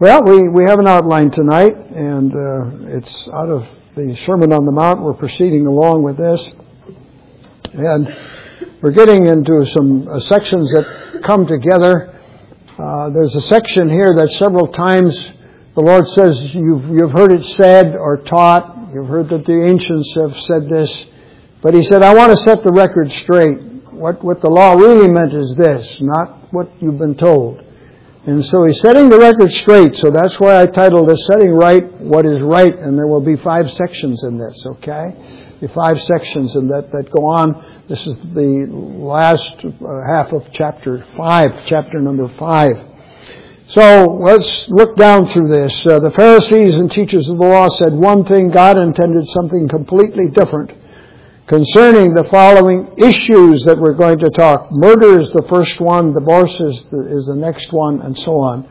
Well, we have an outline tonight, and it's out of the Sermon on the Mount. We're proceeding along with this. And we're getting into some sections that come together. There's a section here that several times the Lord says, you've heard it said or taught. You've heard that the ancients have said this. But He said, I want to set the record straight. What the law really meant is this, not what you've been told. And so He's setting the record straight. So that's why I titled this, Setting Right What is Right. And there will be 5 sections in this, okay? The 5 sections in that go on. This is the last half of chapter 5, chapter number 5. So let's look down through this. The Pharisees and teachers of the law said one thing, God intended something completely different. Concerning the following issues that we're going to talk. Murder is the first one, divorce is the next one, and so on.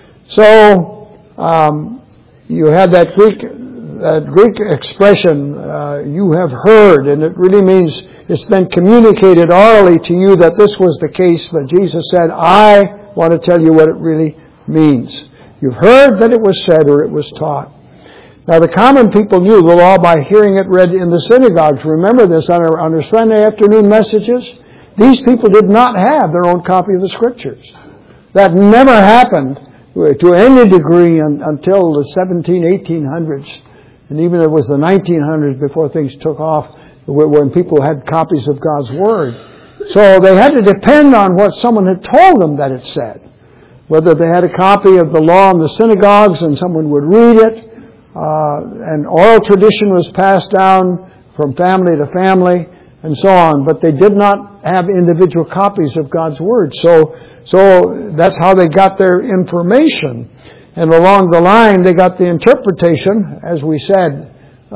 So, you have that Greek expression, you have heard, and it really means it's been communicated orally to you that this was the case, but Jesus said, I want to tell you what it really means. You've heard that it was said or it was taught. Now, the common people knew the law by hearing it read in the synagogues. Remember this on our Sunday afternoon messages? These people did not have their own copy of the Scriptures. That never happened to any degree until the 1800s. And even it was the 1900s before things took off when people had copies of God's Word. So they had to depend on what someone had told them that it said. Whether they had a copy of the law in the synagogues and someone would read it, and oral tradition was passed down from family to family, and so on. But they did not have individual copies of God's Word. So that's how they got their information. And along the line, they got the interpretation. As we said,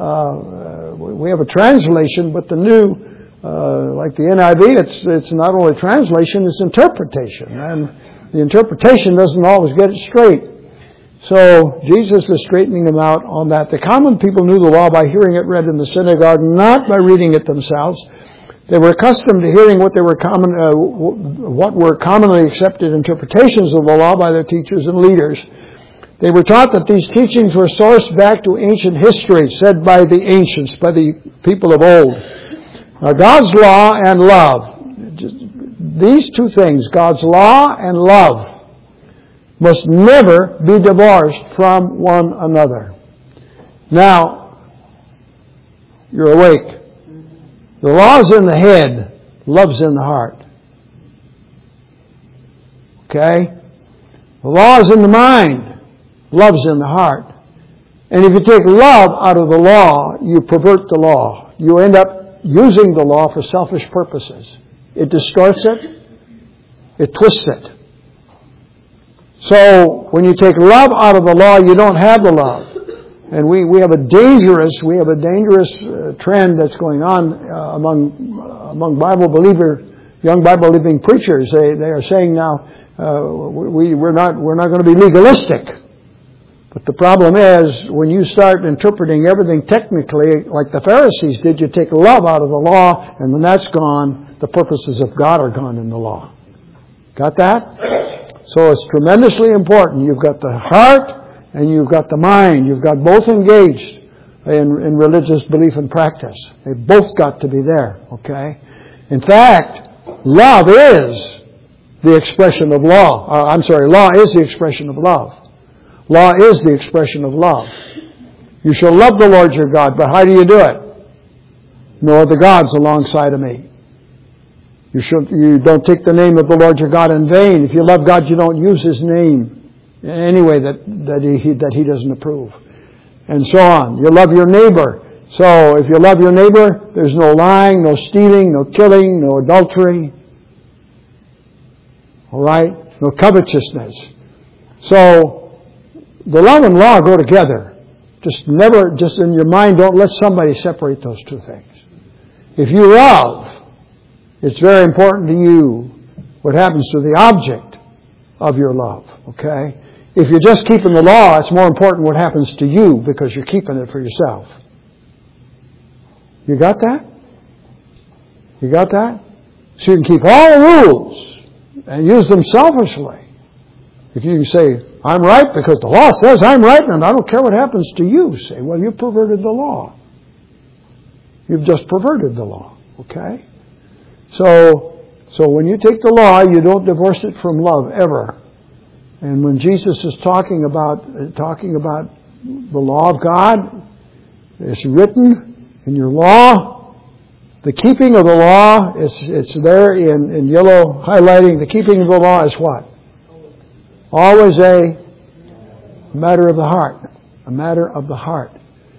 we have a translation, but the new, like the NIV, it's not only translation, it's interpretation. And the interpretation doesn't always get it straight. So Jesus is straightening them out on that. The common people knew the law by hearing it read in the synagogue, not by reading it themselves. They were accustomed to hearing what were commonly accepted interpretations of the law by their teachers and leaders. They were taught that these teachings were sourced back to ancient history, said by the ancients, by the people of old. Now, God's law and love, these two things, God's law and love, must never be divorced from one another. Now, you're awake. The law's in the head, love's in the heart. Okay? The law's in the mind, love's in the heart. And if you take love out of the law, you pervert the law. You end up using the law for selfish purposes. It distorts it, it twists it. So, when you take love out of the law, you don't have the love. And we have a dangerous trend that's going on among young Bible believing preachers. They are saying now, we're not going to be legalistic. But the problem is, when you start interpreting everything technically, like the Pharisees did, you take love out of the law, and when that's gone, the purposes of God are gone in the law. Got that? So it's tremendously important. You've got the heart and you've got the mind. You've got both engaged in religious belief and practice. They both got to be there, okay? In fact, love is the expression of law. Law is the expression of love. Law is the expression of love. You shall love the Lord your God, but how do you do it? No other gods alongside of me. You don't take the name of the Lord your God in vain. If you love God, you don't use His name in any way that He doesn't approve. And so on. You love your neighbor. So if you love your neighbor, there's no lying, no stealing, no killing, no adultery. All right? No covetousness. So the love and law go together. Just in your mind, don't let somebody separate those two things. If you love, it's very important to you what happens to the object of your love, okay? If you're just keeping the law, it's more important what happens to you because you're keeping it for yourself. You got that? You got that? So you can keep all the rules and use them selfishly. If you say, I'm right because the law says I'm right and I don't care what happens to you, say, well, you perverted the law. You've just perverted the law, okay? So when you take the law, you don't divorce it from love ever. And when Jesus is talking about the law of God, it's written in your law. The keeping of the law, it's there in yellow highlighting. The keeping of the law is what? Always a matter of the heart. A matter of the heart.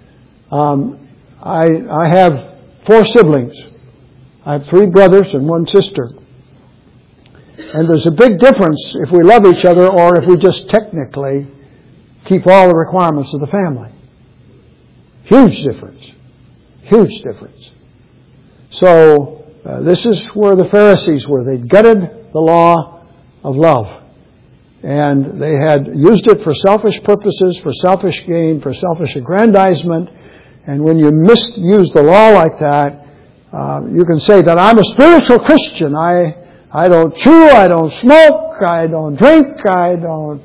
I have 4 siblings. I have 3 brothers and 1 sister. And there's a big difference if we love each other or if we just technically keep all the requirements of the family. Huge difference. Huge difference. So this is where the Pharisees were. They gutted the law of love. And they had used it for selfish purposes, for selfish gain, for selfish aggrandizement. And when you misuse the law like that, you can say that I'm a spiritual Christian. I don't chew, I don't smoke, I don't drink, I don't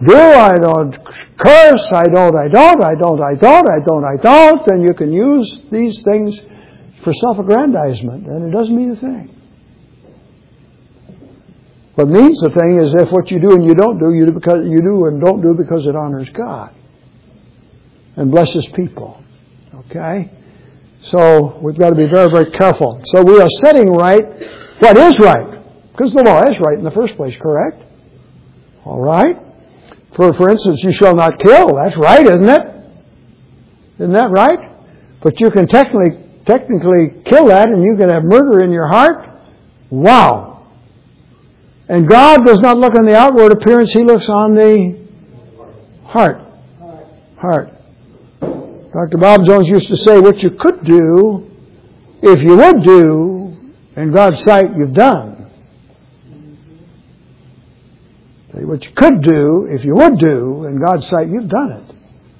curse, I don't. And you can use these things for self-aggrandizement, and it doesn't mean a thing. What means the thing is if what you do and you don't do, you do and don't do because it honors God and blesses people. Okay? So we've got to be very, very careful. So we are setting right what is right. Because the law is right in the first place, correct? All right? For instance, you shall not kill. That's right, isn't it? Isn't that right? But you can technically kill that and you can have murder in your heart. Wow. And God does not look on the outward appearance. He looks on the heart. Heart. Dr. Bob Jones used to say, what you could do, if you would do, in God's sight, you've done. What you could do, if you would do, in God's sight, you've done it.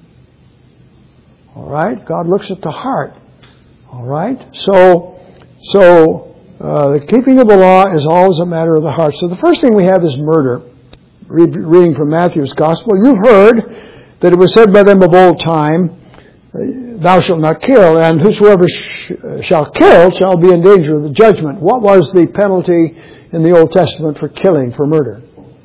All right? God looks at the heart. All right? So the keeping of the law is always a matter of the heart. So the first thing we have is murder. Reading from Matthew's Gospel. You've heard that it was said by them of old time, thou shalt not kill, and whosoever shall kill shall be in danger of the judgment. What was the penalty in the Old Testament for killing, for murder?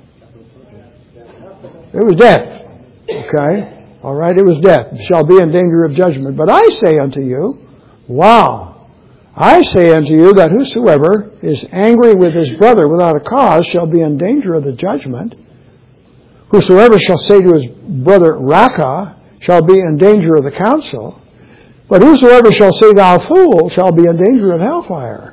It was death. Okay? All right, it was death. Shall be in danger of judgment. But I say unto you, wow, I say unto you that whosoever is angry with his brother without a cause shall be in danger of the judgment. Whosoever shall say to his brother, Raca, shall be in danger of the council. But whosoever shall say, thou fool, shall be in danger of hellfire.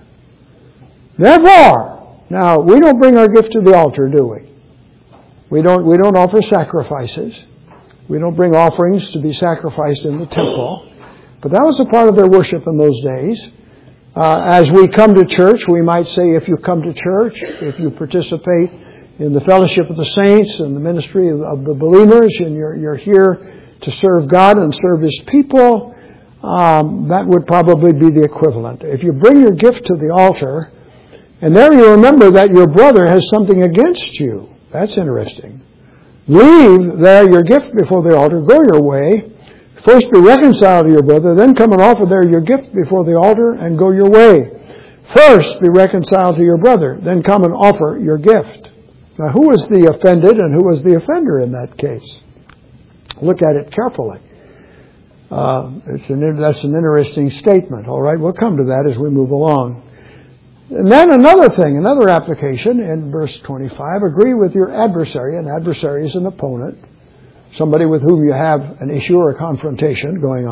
Therefore, now, we don't bring our gift to the altar, do we? We don't offer sacrifices. We don't bring offerings to be sacrificed in the temple. But that was a part of their worship in those days. As we come to church, we might say if you come to church, if you participate in the fellowship of the saints and the ministry of the believers, and you're here to serve God and serve His people, that would probably be the equivalent. If you bring your gift to the altar, and there you remember that your brother has something against you. That's interesting. Leave there your gift before the altar, go your way, first be reconciled to your brother, then come and offer there your gift before the altar and go your way. First be reconciled to your brother, then come and offer your gift. Now who was the offended and who was the offender in that case? Look at it carefully. That's an interesting statement. All right, we'll come to that as we move along. And then another application in verse 25, agree with your adversary. An adversary is an opponent, somebody with whom you have an issue or a confrontation going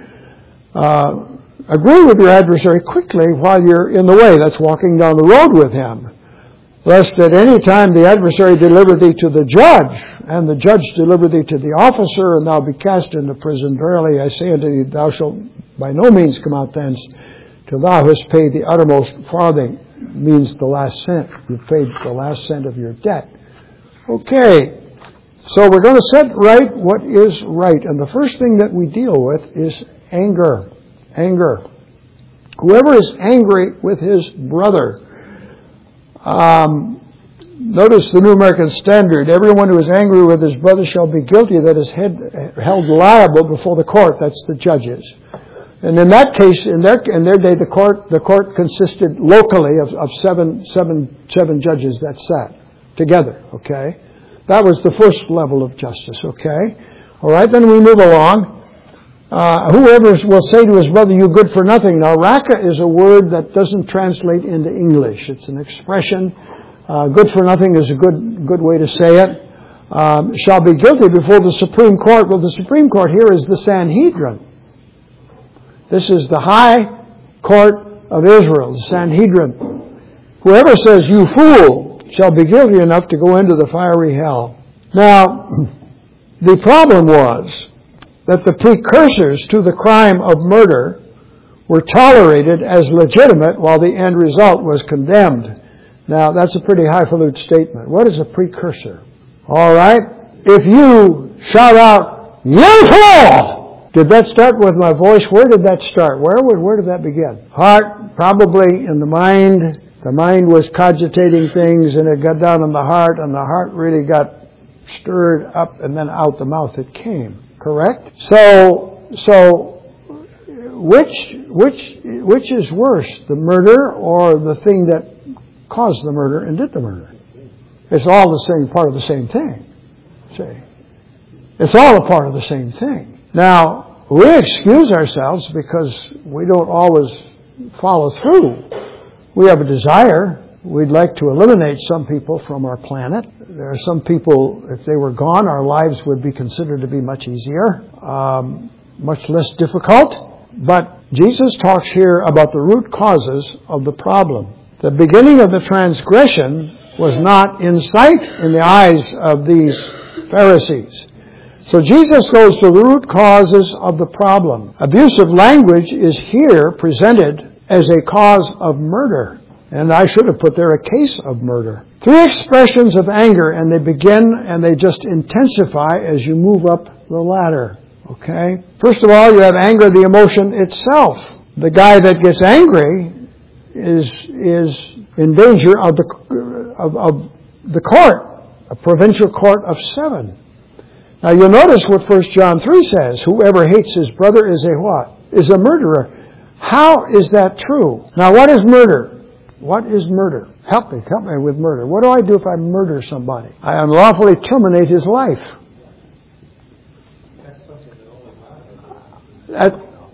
on. Agree with your adversary quickly while you're in the way. That's walking down the road with him. Lest at any time the adversary deliver thee to the judge, and the judge deliver thee to the officer, and thou be cast into prison. Verily I say unto thee, thou shalt by no means come out thence till thou hast paid the uttermost farthing. Means the last cent. You've paid the last cent of your debt. Okay. So we're going to set right what is right. And the first thing that we deal with is anger. Anger. Whoever is angry with his brother. Notice the New American Standard. Everyone who is angry with his brother shall be guilty, that is held liable before the court. That's the judges. And in that case, in their day, the court consisted locally of seven judges that sat together. Okay, that was the first level of justice. Okay, all right. Then we move along. Whoever will say to his brother, "You good for nothing." Now, raka is a word that doesn't translate into English. It's an expression. Good for nothing is a good way to say it. Shall be guilty before the Supreme Court. Well, the Supreme Court here is the Sanhedrin. This is the High Court of Israel, the Sanhedrin. Whoever says, "You fool," shall be guilty enough to go into the fiery hell. Now, the problem was that the precursors to the crime of murder were tolerated as legitimate while the end result was condemned. Now, that's a pretty highfalutin statement. What is a precursor? All right. If you shout out, "You fool!" Did that start with my voice? Where did that start? Where did that begin? Heart, probably in the mind. The mind was cogitating things, and it got down in the heart, and the heart really got stirred up, and then out the mouth it came. Correct? So which is worse, the murder or the thing that caused the murder and did the murder? It's all the same part of the same thing. See, it's all a part of the same thing. Now, we excuse ourselves because we don't always follow through. We have a desire. We'd like to eliminate some people from our planet. There are some people, if they were gone, our lives would be considered to be much easier, much less difficult. But Jesus talks here about the root causes of the problem. The beginning of the transgression was not in sight in the eyes of these Pharisees. So Jesus goes to the root causes of the problem. Abusive language is here presented as a cause of murder. And I should have put there a case of murder. 3 expressions of anger, and they begin and they just intensify as you move up the ladder. Okay? First of all, you have anger, the emotion itself. The guy that gets angry is in danger of the court, a provincial court of 7. Now you'll notice what 1 John 3 says. Whoever hates his brother is a what? Is a murderer. How is that true? Now what is murder? What is murder? Help me with murder. What do I do if I murder somebody? I unlawfully terminate his life. That's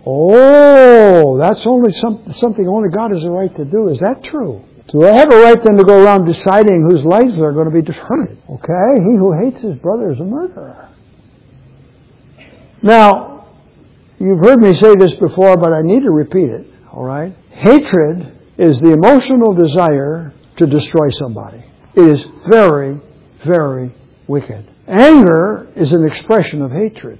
only something only God has a right to do. Is that true? Do I have a right then to go around deciding whose lives are going to be determined? Okay? He who hates his brother is a murderer. Now, you've heard me say this before, but I need to repeat it. All right? Hatred is the emotional desire to destroy somebody. It is very, very wicked. Anger is an expression of hatred.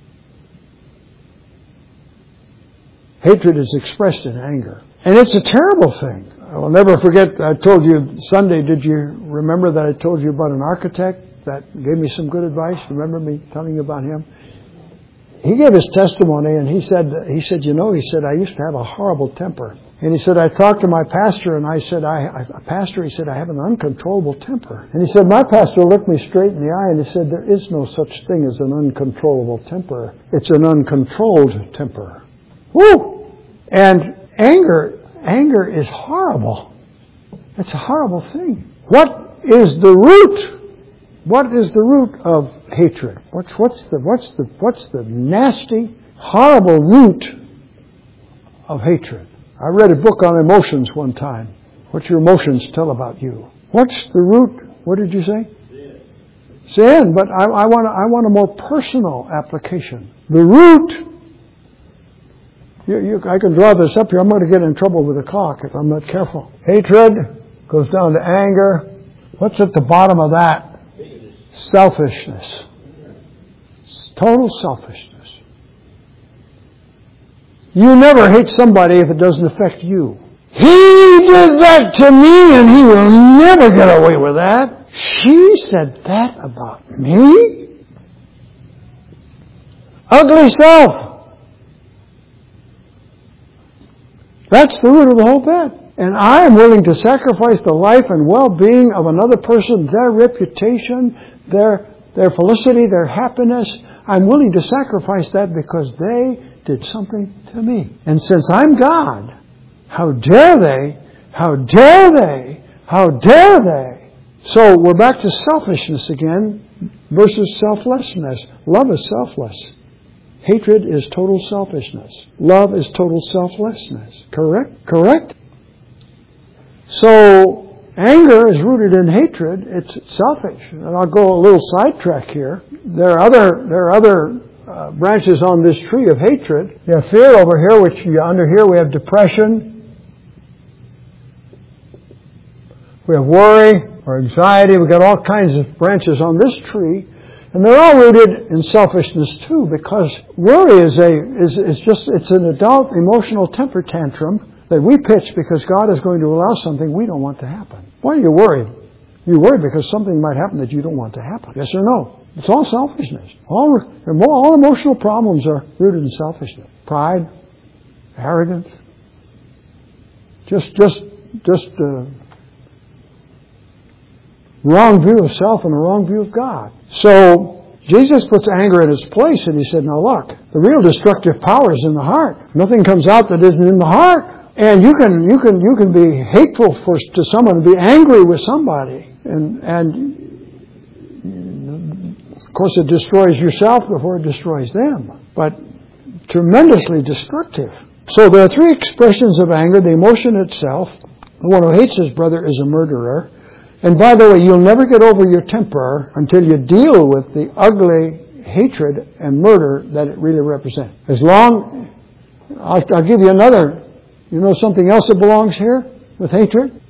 Hatred is expressed in anger. And it's a terrible thing. I will never forget, I told you Sunday, did you remember that I told you about an architect that gave me some good advice? Remember me telling you about him? He gave his testimony and he said, I used to have a horrible temper. And he said, I talked to my pastor and I said, I have an uncontrollable temper. And he said, my pastor looked me straight in the eye and he said, there is no such thing as an uncontrollable temper. It's an uncontrolled temper. Woo! And anger is horrible. It's a horrible thing. What is the root? What is the root of hatred? What's the nasty, horrible root of hatred? I read a book on emotions one time. What your emotions tell about you. What's the root? What did you say? Sin. But I want a more personal application. The root. I can draw this up here. I'm going to get in trouble with the clock if I'm not careful. Hatred goes down to anger. What's at the bottom of that? Selfishness. Total selfishness. You never hate somebody if it doesn't affect you. He did that to me and he will never get away with that. She said that about me? Ugly self. That's the root of the whole bit. And I am willing to sacrifice the life and well-being of another person, their reputation, their felicity, their happiness. I'm willing to sacrifice that because they did something to me. And since I'm God, how dare they? How dare they? How dare they? So we're back to selfishness again versus selflessness. Love is selfless. Hatred is total selfishness. Love is total selflessness. Correct? Correct? So anger is rooted in hatred. It's selfish. And I'll go a little sidetrack here. There are other branches on this tree of hatred. You have fear over here, which under here we have depression. We have worry or anxiety. We've got all kinds of branches on this tree. And they're all rooted in selfishness too, because worry is an adult emotional temper tantrum that we pitch because God is going to allow something we don't want to happen. Why are you worried? You're worried because something might happen that you don't want to happen. Yes or no? It's all selfishness. All emotional problems are rooted in selfishness. Pride, arrogance, just wrong view of self and a wrong view of God. So Jesus puts anger in its place, and he said, now look, the real destructive power is in the heart. Nothing comes out that isn't in the heart. And you can be hateful to someone and be angry with somebody. And of course it destroys yourself before it destroys them. But tremendously destructive. So there are three expressions of anger. The emotion itself. The one who hates his brother is a murderer. And by the way, you'll never get over your temper until you deal with the ugly hatred and murder that it really represents. I'll give you another. You know something else that belongs here with hatred?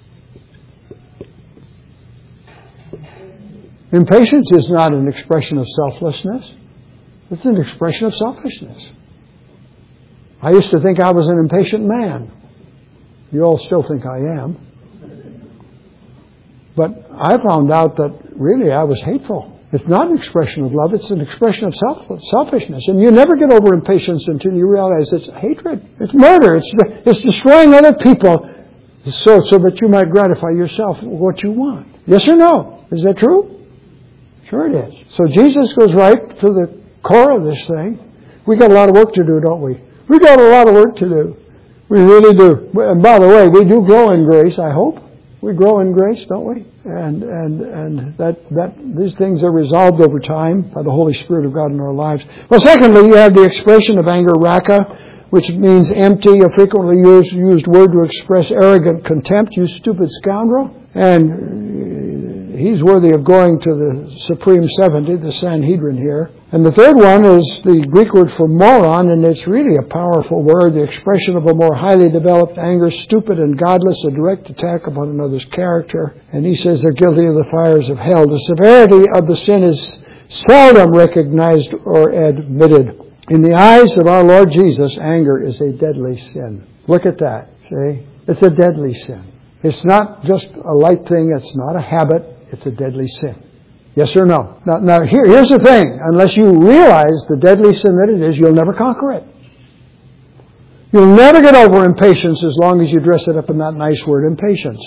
Impatience is not an expression of selflessness. It's an expression of selfishness. I used to think I was an impatient man. You all still think I am. But I found out that really I was hateful. It's not an expression of love. It's an expression of selfishness. And you never get over impatience until you realize it's hatred. It's murder. It's destroying other people so that you might gratify yourself what you want. Yes or no? Is that true? Sure it is. So Jesus goes right to the core of this thing. We got a lot of work to do, don't we? We got a lot of work to do. We really do. And by the way, we do grow in grace, I hope. We grow in grace, don't we? And that these things are resolved over time by the Holy Spirit of God in our lives. Well, secondly, you have the expression of anger, raka, which means empty, a frequently used word to express arrogant contempt. You stupid scoundrel. And he's worthy of going to the Supreme 70, the Sanhedrin here. And the third one is the Greek word for moron, and it's really a powerful word, the expression of a more highly developed anger, stupid and godless, a direct attack upon another's character. And he says they're guilty of the fires of hell. The severity of the sin is seldom recognized or admitted. In the eyes of our Lord Jesus, anger is a deadly sin. Look at that, see? It's a deadly sin. It's not just a light thing, it's not a habit, it's a deadly sin. Yes or no? Now here's the thing. Unless you realize the deadly sin that it is, you'll never conquer it. You'll never get over impatience as long as you dress it up in that nice word, impatience.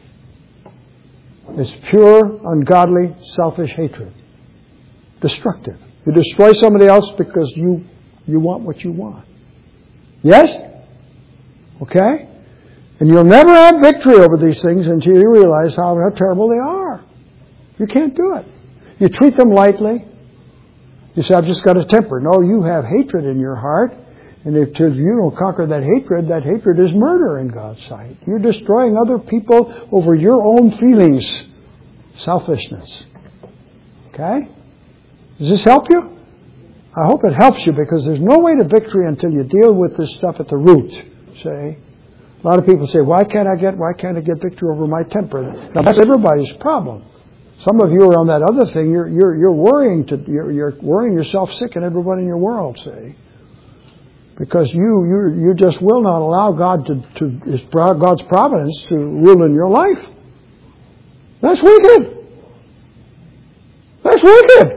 It's pure, ungodly, selfish hatred. Destructive. You destroy somebody else because you want what you want. Yes? Okay? And you'll never have victory over these things until you realize how terrible they are. You can't do it. You treat them lightly. You say, I've just got a temper. No, you have hatred in your heart. And if you don't conquer that hatred is murder in God's sight. You're destroying other people over your own feelings. Selfishness. Okay? Does this help you? I hope it helps you, because there's no way to victory until you deal with this stuff at the root. See? A lot of people say, why can't I get victory over my temper? Now that's everybody's problem. Some of you are on that other thing. You're worrying yourself sick and everybody in your world, see? Because you just will not allow God God's providence to rule in your life. That's wicked. That's wicked.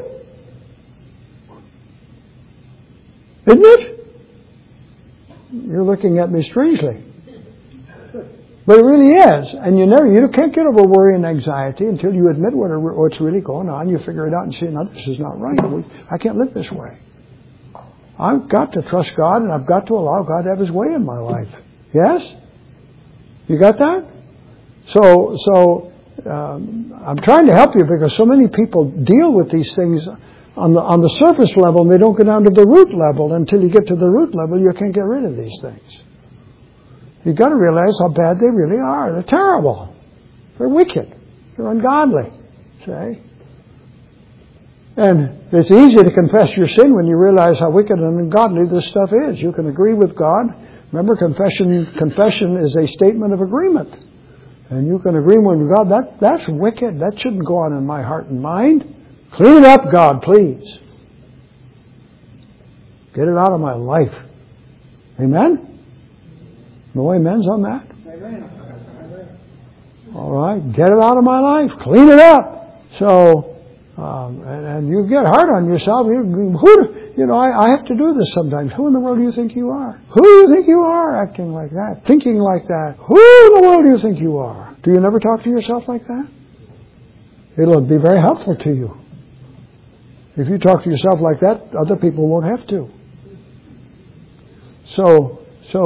Isn't it? You're looking at me strangely. But it really is. And you can't get over worry and anxiety until you admit what's really going on. You figure it out and say, no, this is not right. I can't live this way. I've got to trust God, and I've got to allow God to have His way in my life. Yes? You got that? So I'm trying to help you because so many people deal with these things on the surface level, and they don't get down to the root level. Until you get to the root level, you can't get rid of these things. You've got to realize how bad they really are. They're terrible. They're wicked. They're ungodly. See? And it's easy to confess your sin when you realize how wicked and ungodly this stuff is. You can agree with God. Remember, confession is a statement of agreement. And you can agree with God, that's wicked. That shouldn't go on in my heart and mind. Clean it up, God, please. Get it out of my life. Amen? No amens on that? Amen. All right. Get it out of my life. Clean it up. So, and you get hard on yourself. I have to do this sometimes. Who in the world do you think you are? Who do you think you are acting like that? Thinking like that? Who in the world do you think you are? Do you never talk to yourself like that? It'll be very helpful to you. If you talk to yourself like that, other people won't have to. So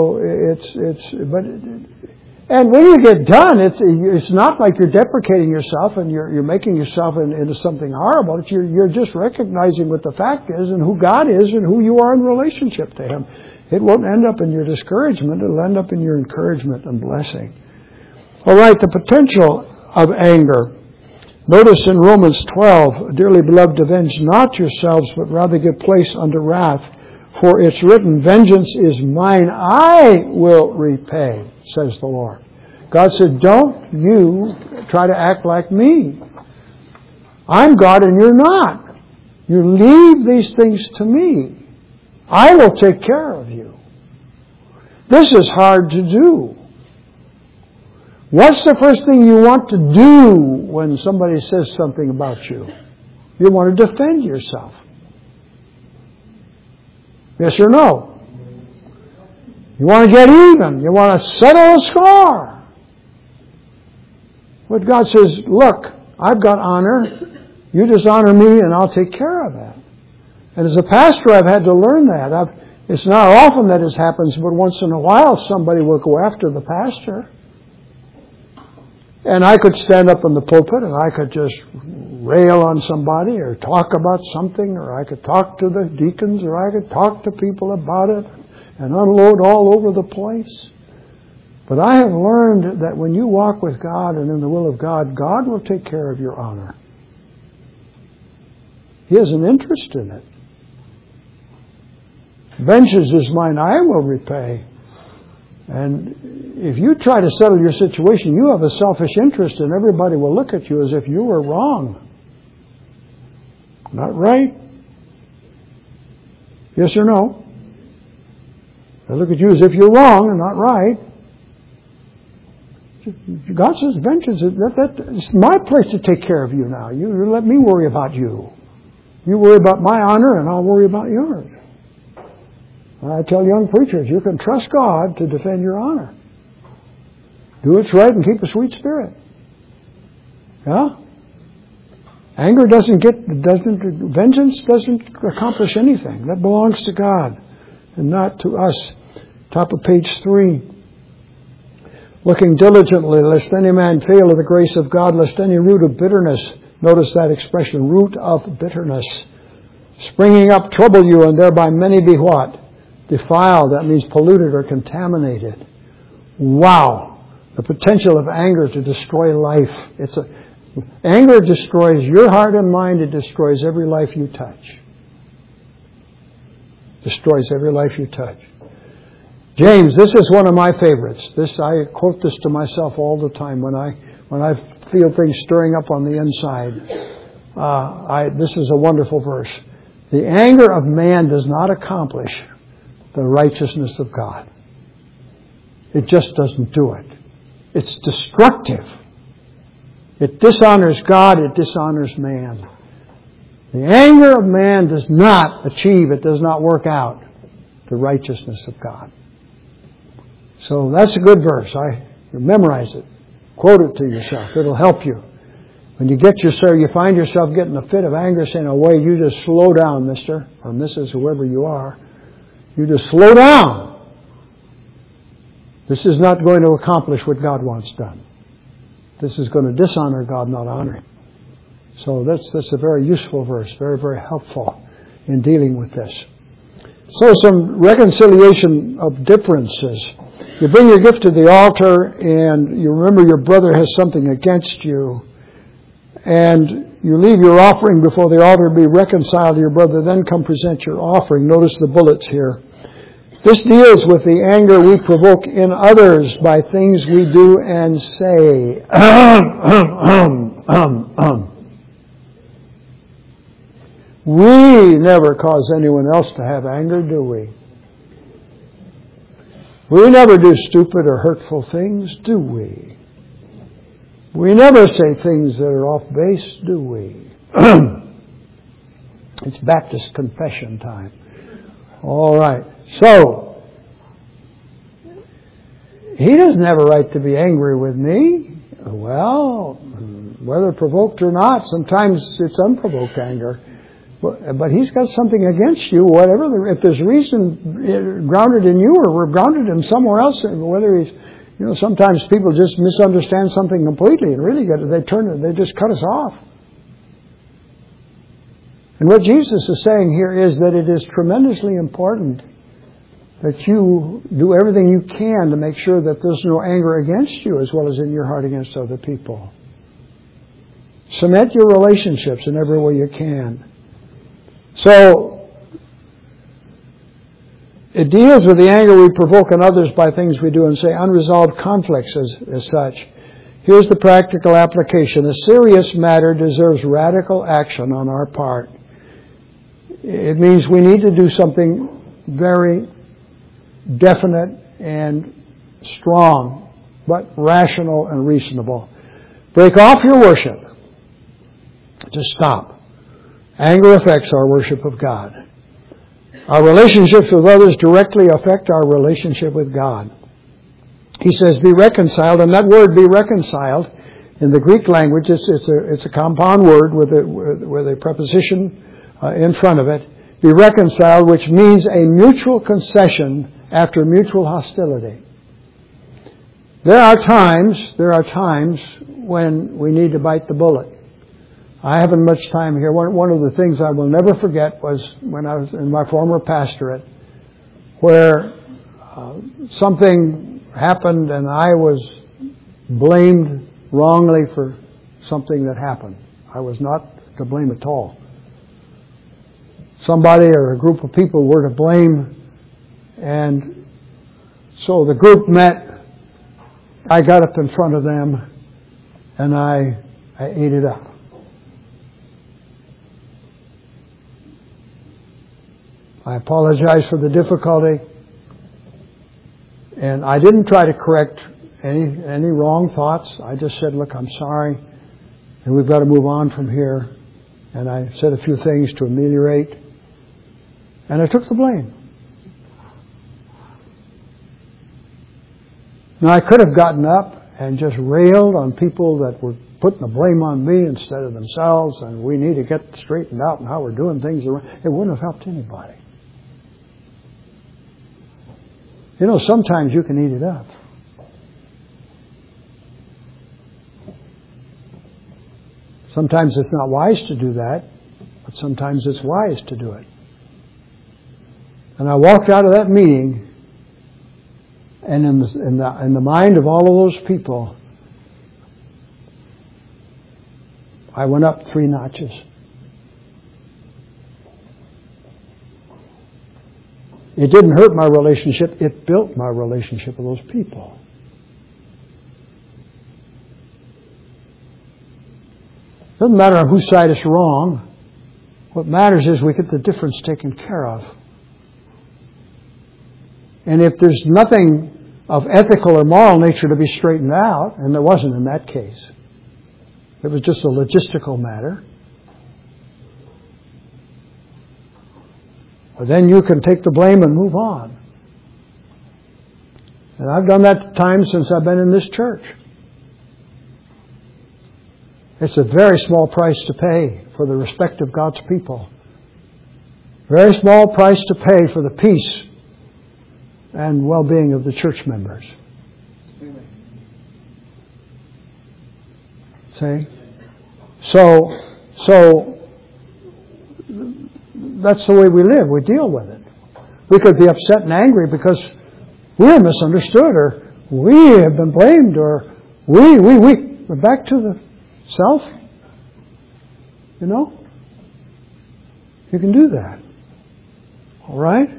and when you get done, it's not like you're deprecating yourself and you're making yourself into something horrible. You're just recognizing what the fact is and who God is and who you are in relationship to Him. It won't end up in your discouragement. It'll end up in your encouragement and blessing. All right, the potential of anger. Notice in Romans 12, dearly beloved, avenge not yourselves, but rather give place unto wrath. For it's written, vengeance is mine, I will repay, says the Lord. God said, don't you try to act like me. I'm God and you're not. You leave these things to me. I will take care of you. This is hard to do. What's the first thing you want to do when somebody says something about you? You want to defend yourself. Yes or no? You want to get even. You want to settle a score. But God says, look, I've got honor. You dishonor me and I'll take care of that. And as a pastor, I've had to learn that. It's not often that it happens, but once in a while somebody will go after the pastor. And I could stand up in the pulpit and I could just rail on somebody or talk about something, or I could talk to the deacons, or I could talk to people about it and unload all over the place. But I have learned that when you walk with God and in the will of God, God will take care of your honor. He has an interest in it. Vengeance is mine, I will repay. And if you try to settle your situation, you have a selfish interest, and everybody will look at you as if you were wrong. Not right? Yes or no? They look at you as if you're wrong and not right. God says, vengeance, it's my place to take care of you now. You let me worry about you. You worry about my honor and I'll worry about yours. I tell young preachers, you can trust God to defend your honor. Do what's right and keep a sweet spirit. Yeah? Vengeance doesn't accomplish anything. That belongs to God and not to us. Top of page 3. Looking diligently, lest any man fail of the grace of God, lest any root of bitterness, notice that expression, root of bitterness, springing up trouble you, and thereby many be what? Defiled. That means polluted or contaminated. Wow. The potential of anger to destroy life. Anger destroys your heart and mind. It destroys every life you touch. Destroys every life you touch. James, this is one of my favorites. I quote this to myself all the time when I feel things stirring up on the inside. This is a wonderful verse. The anger of man does not accomplish the righteousness of God. It just doesn't do it. It's destructive. It dishonors God. It dishonors man. The anger of man does not achieve, it does not work out the righteousness of God. So that's a good verse. You memorize it. Quote it to yourself. It'll help you. When you find yourself getting a fit of anger, saying, "Oh, wait, you just slow down, Mr. or Mrs., whoever you are. You just slow down. This is not going to accomplish what God wants done. This is going to dishonor God, not honor Him." So that's a very useful verse, very, very helpful in dealing with this. So some reconciliation of differences. You bring your gift to the altar and you remember your brother has something against you, and you leave your offering before the altar to be reconciled to your brother, then come present your offering. Notice the bullets here. This deals with the anger we provoke in others by things we do and say. We never cause anyone else to have anger, do we? We never do stupid or hurtful things, do we? We never say things that are off base, do we? It's Baptist confession time. All right. So, he doesn't have a right to be angry with me. Well, whether provoked or not, sometimes it's unprovoked anger. But he's got something against you, whatever. If there's reason grounded in you or grounded in somewhere else, whether he's, sometimes people just misunderstand something completely and really they just cut us off. And what Jesus is saying here is that it is tremendously important that you do everything you can to make sure that there's no anger against you as well as in your heart against other people. Cement your relationships in every way you can. So, it deals with the anger we provoke in others by things we do and say, unresolved conflicts as such. Here's the practical application. A serious matter deserves radical action on our part. It means we need to do something very definite and strong, but rational and reasonable. Break off your worship. Just stop. Anger affects our worship of God. Our relationships with others directly affect our relationship with God. He says, be reconciled, and that word, be reconciled, in the Greek language, it's a compound word with a preposition in front of it. Be reconciled, which means a mutual concession after mutual hostility. There are times when we need to bite the bullet. I haven't much time here. One of the things I will never forget was when I was in my former pastorate, where something happened and I was blamed wrongly for something that happened. I was not to blame at all. Somebody or a group of people were to blame, and so the group met. I got up in front of them and I ate it up. I apologize for the difficulty, and I didn't try to correct any wrong thoughts. I just said, look, I'm sorry, and we've got to move on from here. And I said a few things to ameliorate, and I took the blame. Now, I could have gotten up and just railed on people that were putting the blame on me instead of themselves, and we need to get straightened out and how we're doing things. It wouldn't have helped anybody. Sometimes you can eat it up. Sometimes it's not wise to do that, but sometimes it's wise to do it. And I walked out of that meeting, and in the mind of all of those people, I went up 3 notches. It didn't hurt my relationship. It built my relationship with those people. Doesn't matter on whose side is wrong. What matters is we get the difference taken care of. And if there's nothing of ethical or moral nature to be straightened out, and there wasn't in that case, it was just a logistical matter, then you can take the blame and move on. And I've done that times since I've been in this church. It's a very small price to pay for the respect of God's people. Very small price to pay for the peace and well-being of the church members. See? So that's the way we live. We deal with it. We could be upset and angry because we're misunderstood, or we have been blamed, or we. We're back to the self. You know? You can do that. All right?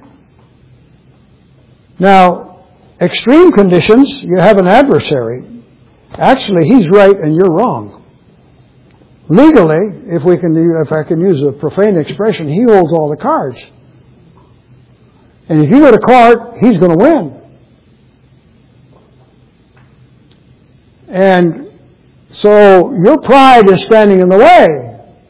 Now, extreme conditions, you have an adversary. Actually, he's right and you're wrong. Legally, if I can use a profane expression, he holds all the cards. And if you go to court, he's going to win. And so your pride is standing in the way.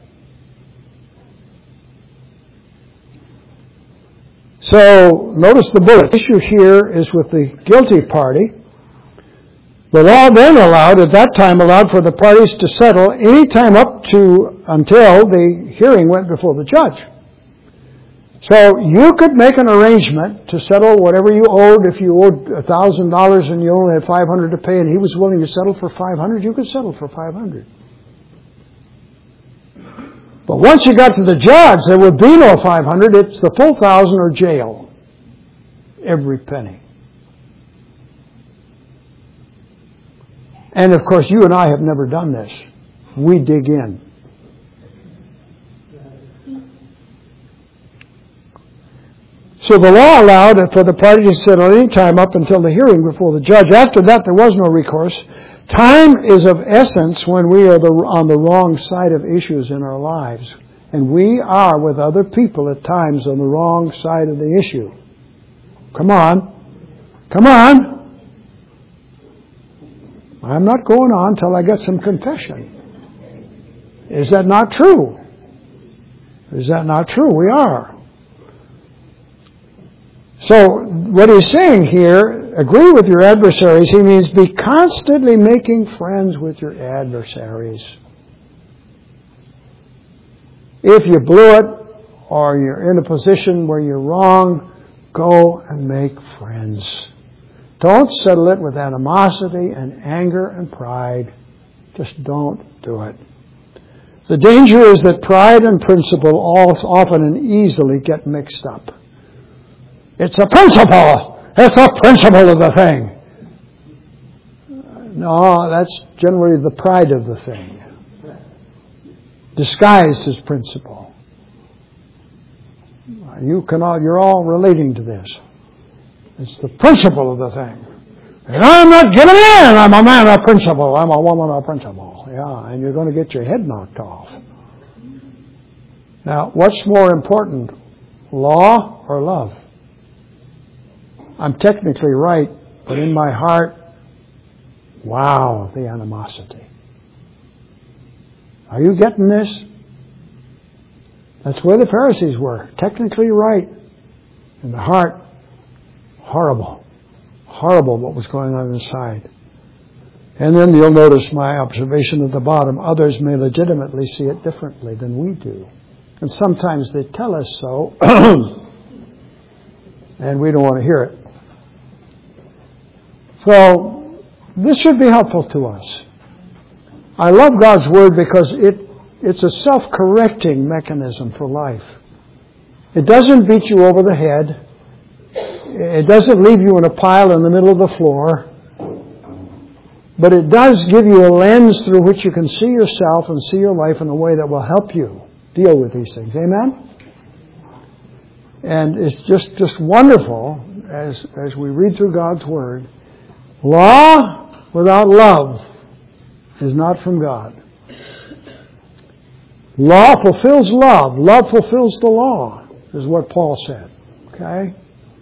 So notice the bullet. The issue here is with the guilty party. The law then at that time allowed for the parties to settle any time until the hearing went before the judge. So you could make an arrangement to settle whatever you owed. If you owed $1,000 and you only had $500 to pay, and he was willing to settle for $500, you could settle for $500. But once you got to the judge, there would be no $500. It's the full $1,000 or jail. Every penny. And of course, you and I have never done this. We dig in. So the law allowed for the party to settle any time up until the hearing before the judge. After that, there was no recourse. Time is of essence when we are on the wrong side of issues in our lives. And we are with other people at times on the wrong side of the issue. Come on. Come on. I'm not going on till I get some confession. Is that not true? Is that not true? We are. So what he's saying here, agree with your adversaries. He means be constantly making friends with your adversaries. If you blew it or you're in a position where you're wrong, go and make friends. Don't settle it with animosity and anger and pride. Just don't do it. The danger is that pride and principle often and easily get mixed up. It's a principle. It's a principle of the thing. No, that's generally the pride of the thing, disguised as principle. You're all relating to this. It's the principle of the thing. And I'm not giving in. I'm a man of principle. I'm a woman of principle. Yeah, and you're going to get your head knocked off. Now, what's more important, law or love? I'm technically right, but in my heart, wow, the animosity. Are you getting this? That's where the Pharisees were. Technically right. In the heart, horrible. Horrible what was going on inside. And then you'll notice my observation at the bottom. Others may legitimately see it differently than we do. And sometimes they tell us so, and we don't want to hear it. So, this should be helpful to us. I love God's Word because it's a self-correcting mechanism for life. It doesn't beat you over the head. It doesn't leave you in a pile in the middle of the floor. But it does give you a lens through which you can see yourself and see your life in a way that will help you deal with these things. Amen? And it's just wonderful as we read through God's Word. Law without love is not from God. Law fulfills love. Love fulfills the law, is what Paul said. Okay?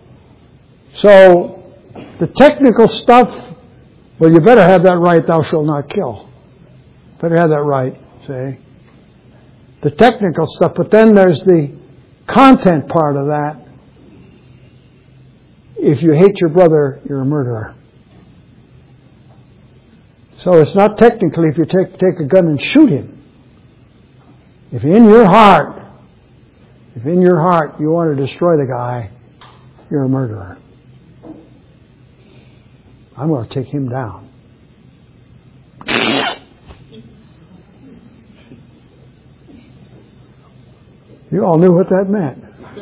So, the technical stuff, well, you better have that right, thou shalt not kill. Better have that right, see? The technical stuff, but then there's the content part of that. If you hate your brother, you're a murderer. So it's not technically if you take a gun and shoot him. If in your heart you want to destroy the guy, you're a murderer. I'm going to take him down. You all knew what that meant.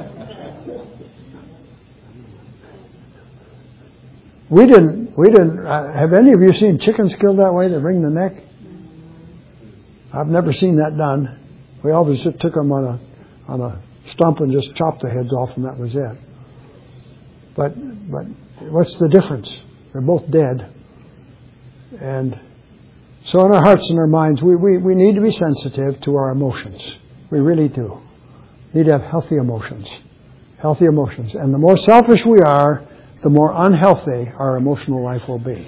We didn't, have any of you seen chickens killed that way? They wring the neck? I've never seen that done. We always just took them on a stump and just chopped the heads off, and that was it. But what's the difference? They're both dead. And so in our hearts and our minds, we need to be sensitive to our emotions. We really do. We need to have healthy emotions. Healthy emotions. And the more selfish we are, the more unhealthy our emotional life will be.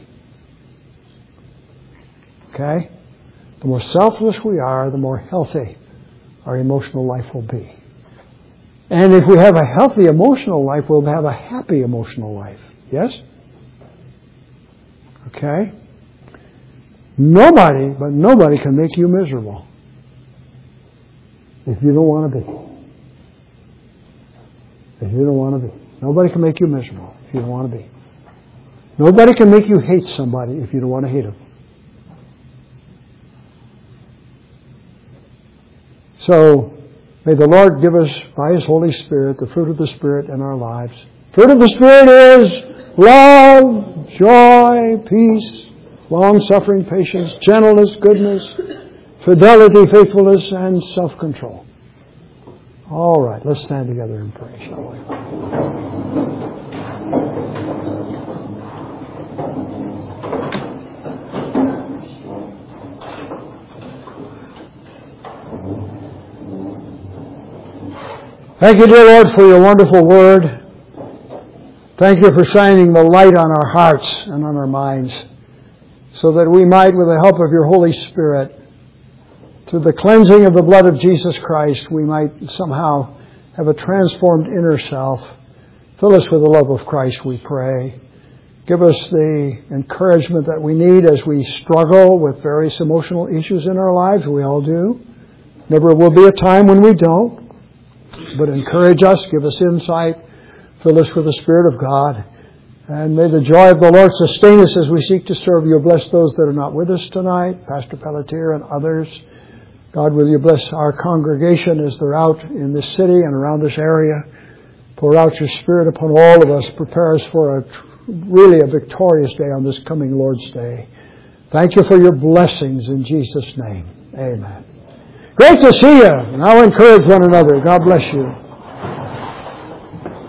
Okay? The more selfless we are, the more healthy our emotional life will be. And if we have a healthy emotional life, we'll have a happy emotional life. Yes? Okay? Nobody can make you miserable if you don't want to be. If you don't want to be. Nobody can make you miserable if you don't want to be. Nobody can make you hate somebody if you don't want to hate them. So, may the Lord give us, by His Holy Spirit, the fruit of the Spirit in our lives. Fruit of the Spirit is love, joy, peace, long-suffering, patience, gentleness, goodness, fidelity, faithfulness, and self-control. All right, let's stand together and pray, shall we? Thank you, dear Lord, for your wonderful word. Thank you for shining the light on our hearts and on our minds, so that we might, with the help of your Holy Spirit, through the cleansing of the blood of Jesus Christ, we might somehow have a transformed inner self. Fill us with the love of Christ, we pray. Give us the encouragement that we need as we struggle with various emotional issues in our lives. We all do. Never will be a time when we don't. But encourage us, give us insight, fill us with the Spirit of God. And may the joy of the Lord sustain us as we seek to serve you. Bless those that are not with us tonight, Pastor Pelletier and others. God, will you bless our congregation as they're out in this city and around this area. Pour out your Spirit upon all of us. Prepare us for really a victorious day on this coming Lord's Day. Thank you for your blessings in Jesus' name. Amen. Great to see you. Now encourage one another. God bless you.